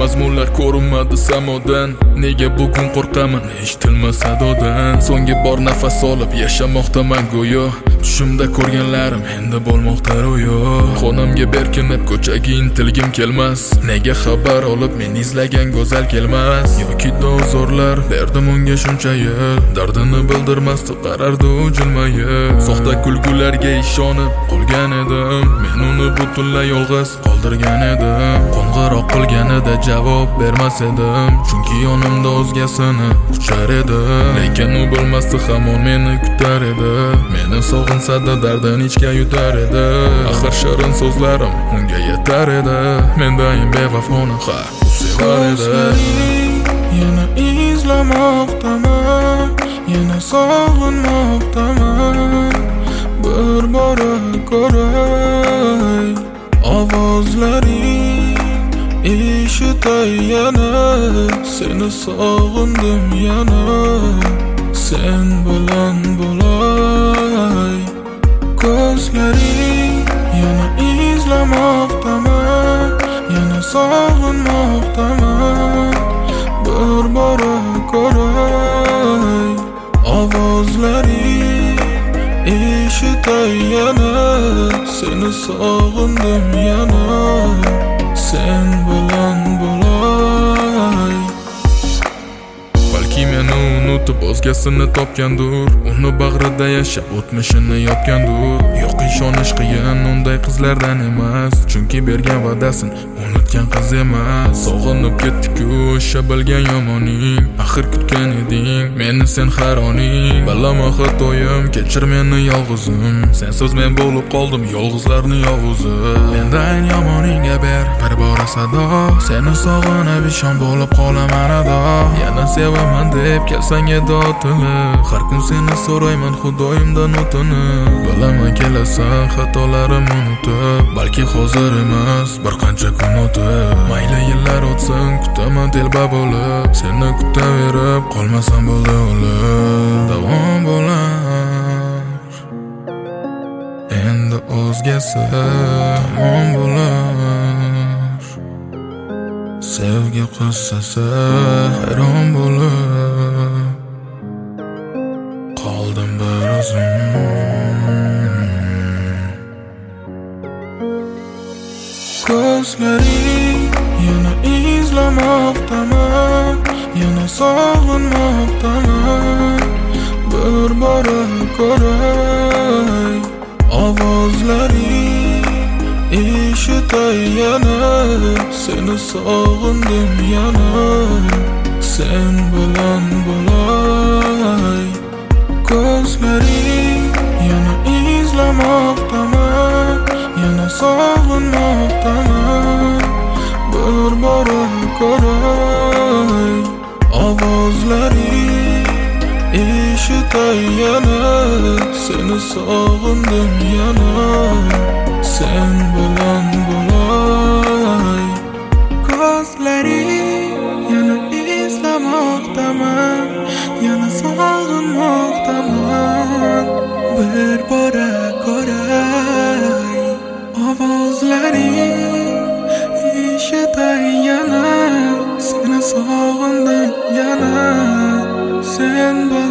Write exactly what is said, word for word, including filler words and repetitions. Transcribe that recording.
mazmunlar ko'rinmadi samodan. Nega bugun qo'rqaman eshitilmas sadodan? So'nggi bor nafas olib yashamoqdaman go'yo. Tushimda ko'rganlarim endi bo'lmoqda ro'yo. Xonamga berkinib ko'chaga intilgim kelmas. Nega xabar olib men izlagan go'zal kelmas? Yoki dozorlar berdim unga shuncha yil, dardini bildirmasdi qarardi u jilmayib. Soxta kulgularga ishonib qolgan edim, men uni butunlay yolg'iz qoldirgan edim. Qo'ng'iroq qilganida javob bermas edim, chunki yonimda o'zgasini quchar edi. Lekin u bilmasdi hamon meni kutar edi, meni sog'insada dardini ichga yutar edi. Axir shirin so'zlarim unga yetar edi, mendayin bevafoni ha sevar edi. Yana izlamoqdaman, yana sog'inmoqdaman. Bir bora ko'ray ovozlaring eshitay yana. Seni sog'indim yana, sen bilan bo'lay. Ko'zlaring yana izlamoqdaman, yana sog'inmoqdaman. Bir bora ko'ray ovozlaring eshitay yana. Seni sog'indim yana, sen bilan bo'lay. Balki meni unutib o'zgasini topgandur, uni bag'rida yashab o'tmishini yotgandur. Yo'q, ishonish qiyin unday qizlardan emas, chunki bergan va'dasini unutgan qiz emas. Sog'inib ketdi-ku o'sha bilgan yomoning, axir kutgan eding meni sen haroning. Bilaman xatoyim, kechir meni yolg'izim, sensiz men bo'lib qoldim yolg'izlarni yovuzi. Mendan yomoningga ber bir bora sado, seni sog'inib ishon bo'lib qolaman ado. Yana sevaman deb kelsang edi otilib, har kun seni so'rayman xudoyimdan o'tinib. Bilaman kelasan xatolarim unutib, balki hozir emas bir qancha kun o'tib. Mayli yillar o'tsin kutaman telba bo'lib, seni kutaverib qolmasam bo'ldi o'lib. Davom bo'lar endi o'zgasi, tamom bo'lar sevgi qissasi. Hayron bo'lib qoldim bir o'zim. Ko'zlaring yana izlamoqdaman, yana sog'inmoqdaman. Bir bora ko'ray ovozlaring eshitay yana. Seni sog'indim yana, sen bilan bo'lay. Ko'zlaring yana izlamoqdaman, yana sog'inmoqdaman. Bir bora ko'ray ovozlaring eshitay yana. Seni sog'indim yana, sen bilan bo'lay. Ko'zlaring yana izlamoqdaman, yana sog'inmoqdaman. Bir bora ko'ray ovozlaring eshitay yana. Seni sog'indim yana, sen